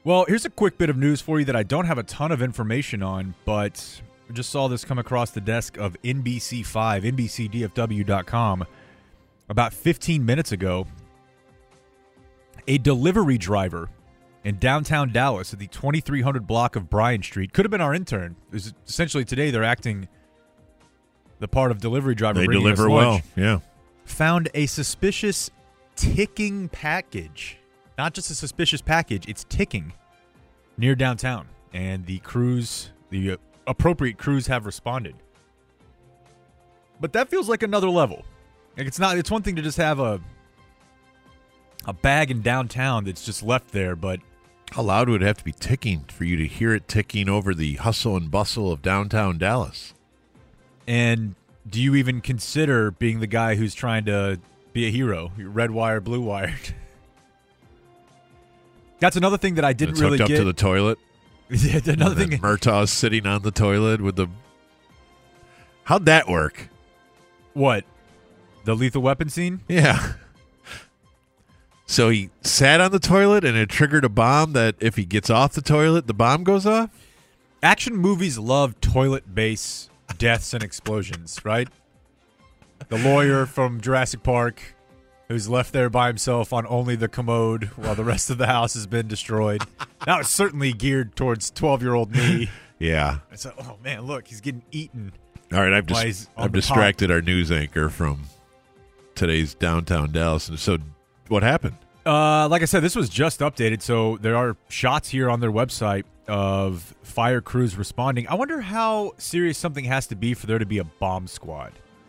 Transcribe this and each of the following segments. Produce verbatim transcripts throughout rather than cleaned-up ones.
Well, here's a quick bit of news for you that I don't have a ton of information on, but I just saw this come across the desk of N B C five, N B C D F W dot com, about fifteen minutes ago. A delivery driver in downtown Dallas at the twenty-three hundred block of Bryant Street, could have been our intern. Essentially today they're acting the part of delivery driver. They bringing deliver us well, lunch, yeah. Found a suspicious ticking package. Not just a suspicious package, it's ticking near downtown. And the crews, the appropriate crews have responded. But that feels like another level. Like it's not, it's one thing to just have a a bag in downtown that's just left there, but how loud would it have to be ticking for you to hear it ticking over the hustle and bustle of downtown Dallas? And do you even consider being the guy who's trying to be a hero? Red wire, blue wired. That's another thing that I didn't it's really hooked get. up to the toilet. Yeah, another and thing. Murtaugh's sitting on the toilet with the. How'd that work? What? The Lethal Weapon scene? Yeah. So he sat on the toilet and it triggered a bomb that if he gets off the toilet, the bomb goes off? Action movies love toilet-based deaths and explosions, right? The lawyer from Jurassic Park who's left there by himself on only the commode while the rest of the house has been destroyed. That was certainly geared towards twelve-year-old me. Yeah. I said, oh, man, look, he's getting eaten. All right, I've, dis- I've distracted pump. our news anchor from today's downtown Dallas. And so what happened? Uh, like I said, this was just updated, so there are shots here on their website of fire crews responding. I wonder how serious something has to be for there to be a bomb squad.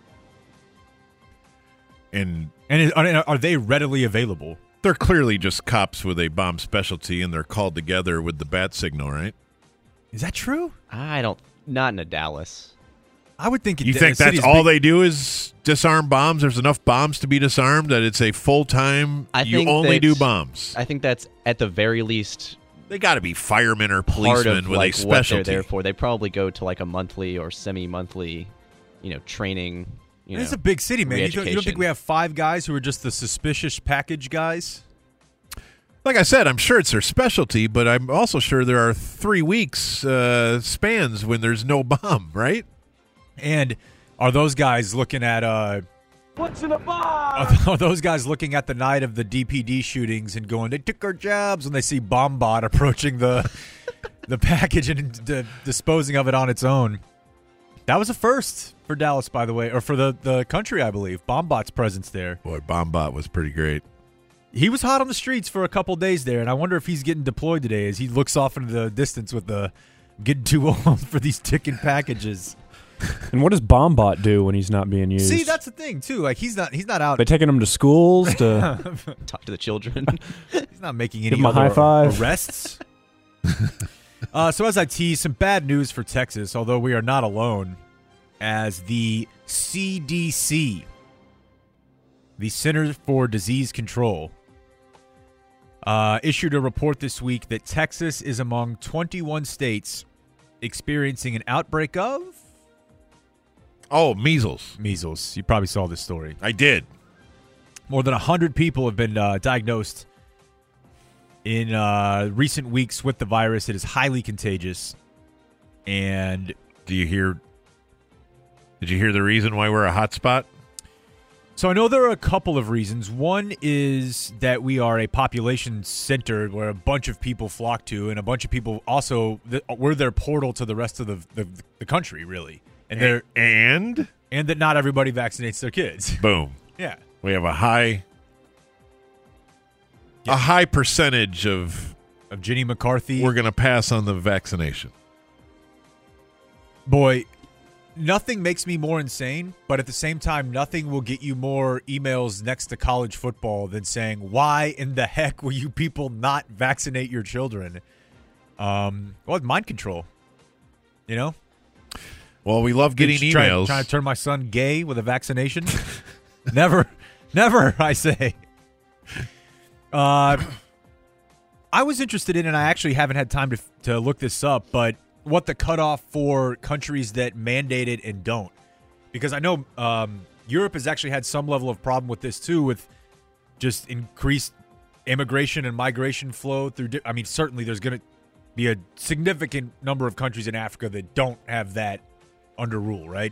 And and are, are they readily available? They're clearly just cops with a bomb specialty, and they're called together with the bat signal, right? Is that true? I don't. Not in a Dallas. I would think. You it, think that's all big. They do is disarm bombs? There's enough bombs to be disarmed that it's a full time. You only do bombs. I think that's at the very least. They got to be firemen or policemen with like a specialty. What they're there for. They probably go to like a monthly or semi-monthly, you know, training. You it's know, a big city, man. You don't, you don't think we have five guys who are just the suspicious package guys? Like I said, I'm sure it's their specialty, but I'm also sure there are three weeks uh, spans when there's no bomb, right? And are those guys looking at uh, what's in a bomb? Are, are those guys looking at the night of the D P D shootings and going, they took our jobs when they see BombBot approaching the the package and d- disposing of it on its own? That was a first for Dallas, by the way, or for the, the country, I believe. BombBot's presence there. Boy, BombBot was pretty great. He was hot on the streets for a couple days there, and I wonder if he's getting deployed today as he looks off into the distance with the getting too old for these ticking packages. And what does BombBot do when he's not being used? See, that's the thing too. Like he's not he's not out. They taking him to schools to talk to the children. He's not making any Give him a other high five. arrests. uh, so as I tease, some bad news for Texas, although we are not alone, as the C D C, the Center for Disease Control, uh, issued a report this week that Texas is among twenty-one states experiencing an outbreak of Oh, measles. Measles. You probably saw this story. I did. More than one hundred people have been uh, diagnosed in uh, recent weeks with the virus. It is highly contagious. And do you hear? Did you hear the reason why we're a hot spot? So I know there are a couple of reasons. One is that we are a population center where a bunch of people flock to, and a bunch of people also, we're their portal to the rest of the the, the country, really. And they're and and that not everybody vaccinates their kids. Boom. Yeah. We have a high yeah. a high percentage of of Jenny McCarthy. We're going to pass on the vaccination. Boy, nothing makes me more insane, but at the same time, nothing will get you more emails next to college football than saying, why in the heck will you people not vaccinate your children? Um, well, mind control, you know? Well, we love getting Trying, emails. Trying to turn my son gay with a vaccination? Never, never, I say. Uh, I was interested in, and I actually haven't had time to to look this up, but what the cutoff for countries that mandate it and don't. Because I know um, Europe has actually had some level of problem with this too, with just increased immigration and migration flow through. Di- I mean, certainly there's going to be a significant number of countries in Africa that don't have that under rule, right?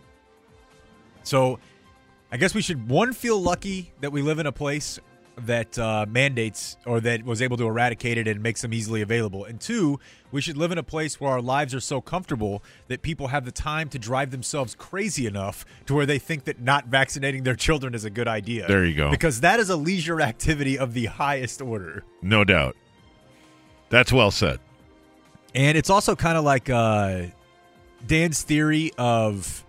So I guess we should, one, feel lucky that we live in a place that uh, mandates or that was able to eradicate it and makes them easily available. And two, we should live in a place where our lives are so comfortable that people have the time to drive themselves crazy enough to where they think that not vaccinating their children is a good idea. There you go. Because that is a leisure activity of the highest order. No doubt. That's well said. And it's also kind of like uh, Dan's theory of,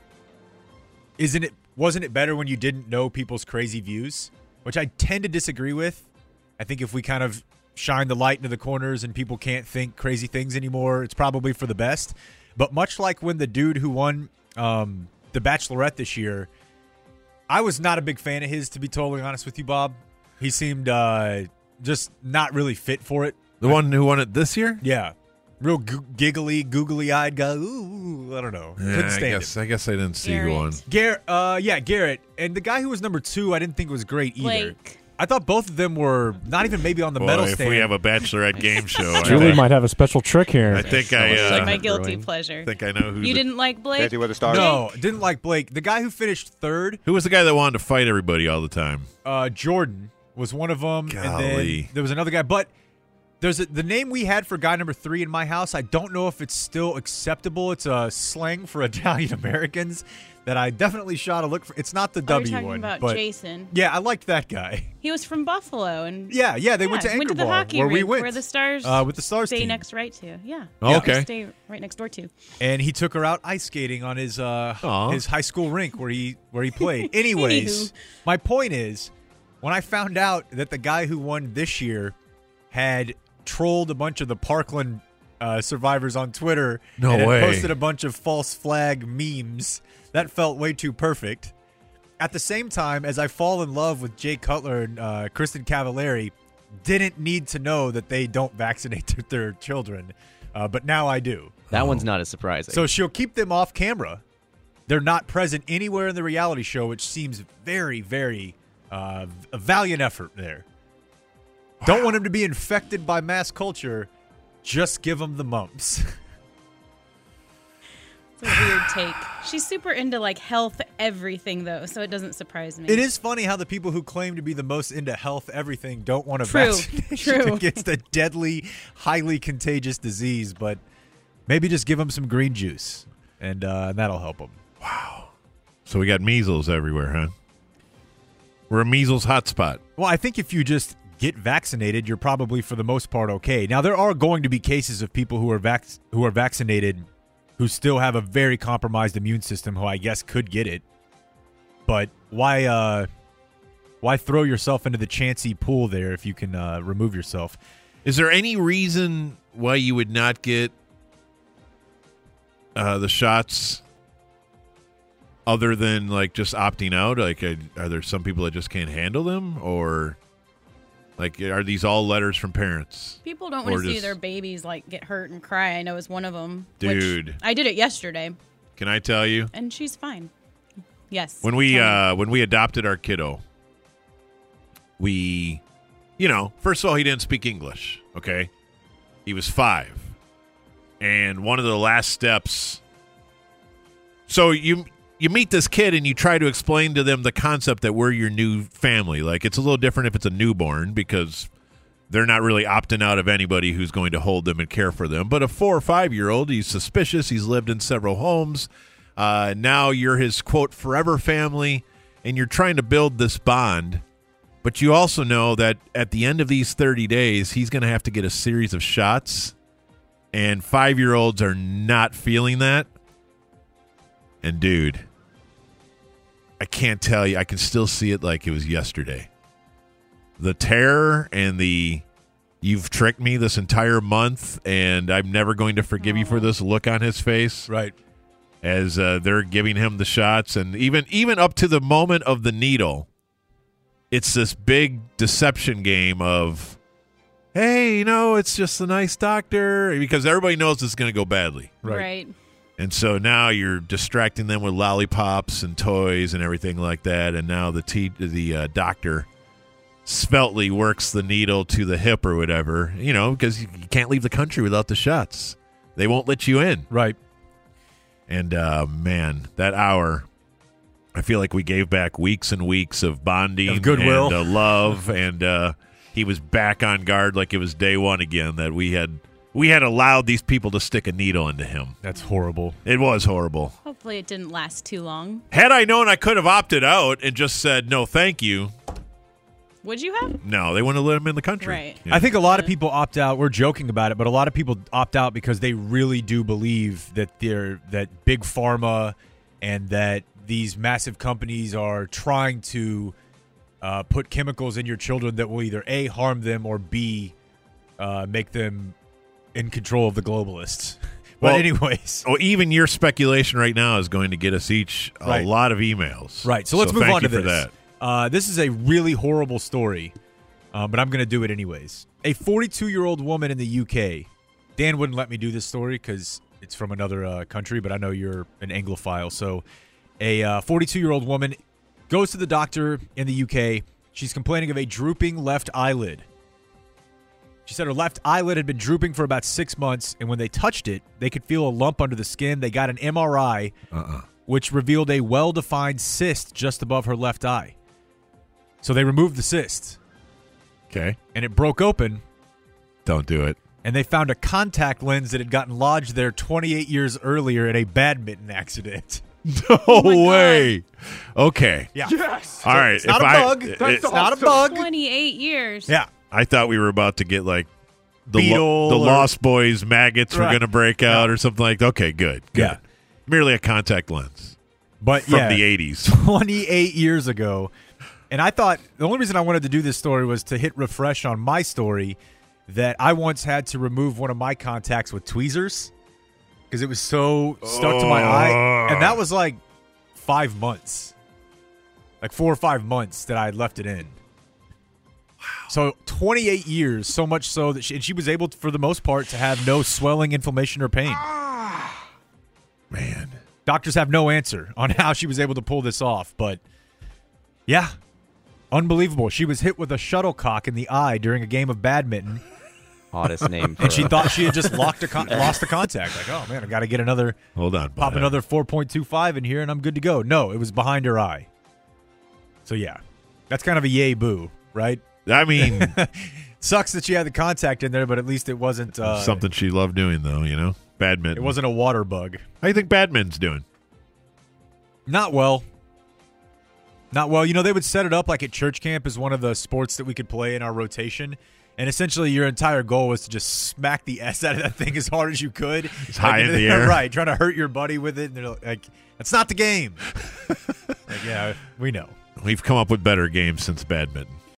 isn't it, wasn't it better when you didn't know people's crazy views? Which I tend to disagree with. I think if we kind of shine the light into the corners and people can't think crazy things anymore, it's probably for the best. But much like when the dude who won um, The Bachelorette this year, I was not a big fan of his, to be totally honest with you, Bob. He seemed uh, just not really fit for it. The one who won it this year? Yeah. Real g- giggly, googly-eyed guy. Ooh, I don't know. Yeah, Couldn't I stand guess him. I guess I didn't see Garrett. who won. Garrett, uh, yeah, Garrett. And the guy who was number two, I didn't think was great either. Blake. I thought both of them were not even maybe on the Boy, medal if stand. we have a Bachelorette game show, I Julie think, might have a special trick here. I think I, It's uh, Like my guilty brewing. pleasure. think I know who. You the, didn't like Blake? Dancing with the Stars. No, didn't like Blake. The guy who finished third, Who was the guy that wanted to fight everybody all the time? uh, Jordan, was one of them. And Golly. then there was another guy. But there's a, the name we had for guy number three in my house. I don't know if it's still acceptable. It's a slang for Italian Americans that I definitely shot a look for. It's not the Oh, W you're talking one. about but Jason. yeah, I liked that guy. He was from Buffalo, and Yeah, yeah, they went to Yeah, Anchor went to the Bar, hockey where we rink, went. where the Stars uh, with the Stars stay team. next right to. Yeah. Oh, Yeah. okay. They stay right next door to. And he took her out ice skating on his uh, Aw. his high school rink where he where he played. Anyways, Anywho. my point is, when I found out that the guy who won this year had trolled a bunch of the Parkland uh, survivors on Twitter No and had way. posted a bunch of false flag memes, that felt way too perfect. At the same time, as I fall in love with Jay Cutler and uh, Kristen Cavallari, didn't need to know that they don't vaccinate their, their children, uh, but now I do. That one's not as surprising. So she'll keep them off camera. They're not present anywhere in the reality show, which seems very, very uh, a valiant effort there. Don't want them to be infected by mass culture. Just give them the mumps. It's a weird take. She's super into like health everything though, so it doesn't surprise me. It is funny how the people who claim to be the most into health everything don't want a True, vaccination true. against a deadly, highly contagious disease, but maybe just give them some green juice, and uh, that'll help them. So we got measles everywhere, huh? We're a measles hotspot. Well, I think if you just get vaccinated, you're probably for the most part okay. Now, there are going to be cases of people who are vac- who are vaccinated who still have a very compromised immune system who I guess could get it. But why uh, why throw yourself into the chancy pool there if you can uh, remove yourself? Is there any reason why you would not get uh, the shots other than like just opting out? Like, uh, are there some people that just can't handle them, or like are these all letters from parents? People don't want Or to see just- their babies like get hurt and cry. I know is one of them. Dude. I did it yesterday, Can I tell you? and she's fine. Yes. When we Tell me. uh, when we adopted our kiddo, we, you know, first of all, he didn't speak English. Okay, he was five, and one of the last steps. So you you meet this kid and you try to explain to them the concept that we're your new family. Like, it's a little different if it's a newborn because they're not really opting out of anybody who's going to hold them and care for them. But a four or five year old, he's suspicious. He's lived in several homes. Uh, now you're his, quote, forever family, and you're trying to build this bond. But you also know that at the end of these thirty days, he's going to have to get a series of shots, and five-year-olds are not feeling that. And, dude, I can't tell you. I can still see it like it was yesterday. The terror and the, you've tricked me this entire month, and I'm never going to forgive you for this look on his face. Right. As uh, they're giving him the shots, and even even up to the moment of the needle, it's this big deception game of, hey, you know, it's just a nice doctor, because everybody knows it's going to go badly. Right. right. And so now you're distracting them with lollipops and toys and everything like that, and now the te- the uh, doctor sveltly works the needle to the hip or whatever, you know, because you can't leave the country without the shots. They won't let you in. Right. And, uh, man, that hour, I feel like we gave back weeks and weeks of bonding Of goodwill. and uh, love, and uh, he was back on guard like it was day one again, that we had we had allowed these people to stick a needle into him. That's horrible. It was horrible. Hopefully it didn't last too long. Had I known, I could have opted out and just said, no, thank you. Would you have? No, they wouldn't let him in the country. Right. Yeah. I think a lot of people opt out. We're joking about it, but a lot of people opt out because they really do believe that they're that big pharma and that these massive companies are trying to uh, put chemicals in your children that will either A, harm them, or B, uh, make them in control of the globalists. But Well, anyways. Oh, even your speculation right now is going to get us each a Right. lot of emails. Right, so let's move thank on you to for this. that. Uh, this is a really horrible story, uh, but I'm going to do it anyways. A forty-two-year-old woman in the U K. Dan wouldn't let me do this story because it's from another uh, country, but I know you're an Anglophile. So a uh, forty-two-year-old woman goes to the doctor in the U K. She's complaining of a drooping left eyelid. She said her left eyelid had been drooping for about six months, and when they touched it, they could feel a lump under the skin. They got an M R I, Uh-uh. which revealed a well-defined cyst just above her left eye. So they removed the cyst, Okay. and it broke open, Don't do it. and they found a contact lens that had gotten lodged there twenty-eight years earlier in a badminton accident. No my way. Okay. Yeah. Yes. All right. It's not if a I- bug. it- That's it- Not a awesome. bug. twenty-eight years. Yeah. I thought we were about to get like the, Beetle lo- the or- Lost Boys maggots were Right. going to break out or something like that. Okay, good. Good. Yeah. Merely a contact lens But from yeah, the eighties. twenty-eight years ago. And I thought the only reason I wanted to do this story was to hit refresh on my story that I once had to remove one of my contacts with tweezers because it was so stuck to my eye. And that was like five months, like four or five months that I had left it in. Wow. So twenty-eight years, so much so that she, and she was able, to, for the most part, to have no swelling, inflammation, or pain. Man. Doctors have no answer on how she was able to pull this off, but yeah, unbelievable. She was hit with a shuttlecock in the eye during a game of badminton, Oddest name. For and she a- thought she had just locked a con- lost the contact. Like, oh man, I got to get another, Hold on. pop bud. another four point two five in here, and I'm good to go. No, it was behind her eye. So yeah, that's kind of a yay boo, right? I mean, Sucks that she had the contact in there, but at least it wasn't uh, something she loved doing, though, you know? Badminton. It wasn't a water bug. How do you think badminton's doing? Not well. Not well. You know, they would set it up like at church camp as one of the sports that we could play in our rotation. And essentially your entire goal was to just smack the S out of that thing as hard as you could. It's high Like, in the air. Right. Trying to hurt your buddy with it. And they're like, that's not the game. Like, yeah, we know. We've come up with better games since badminton.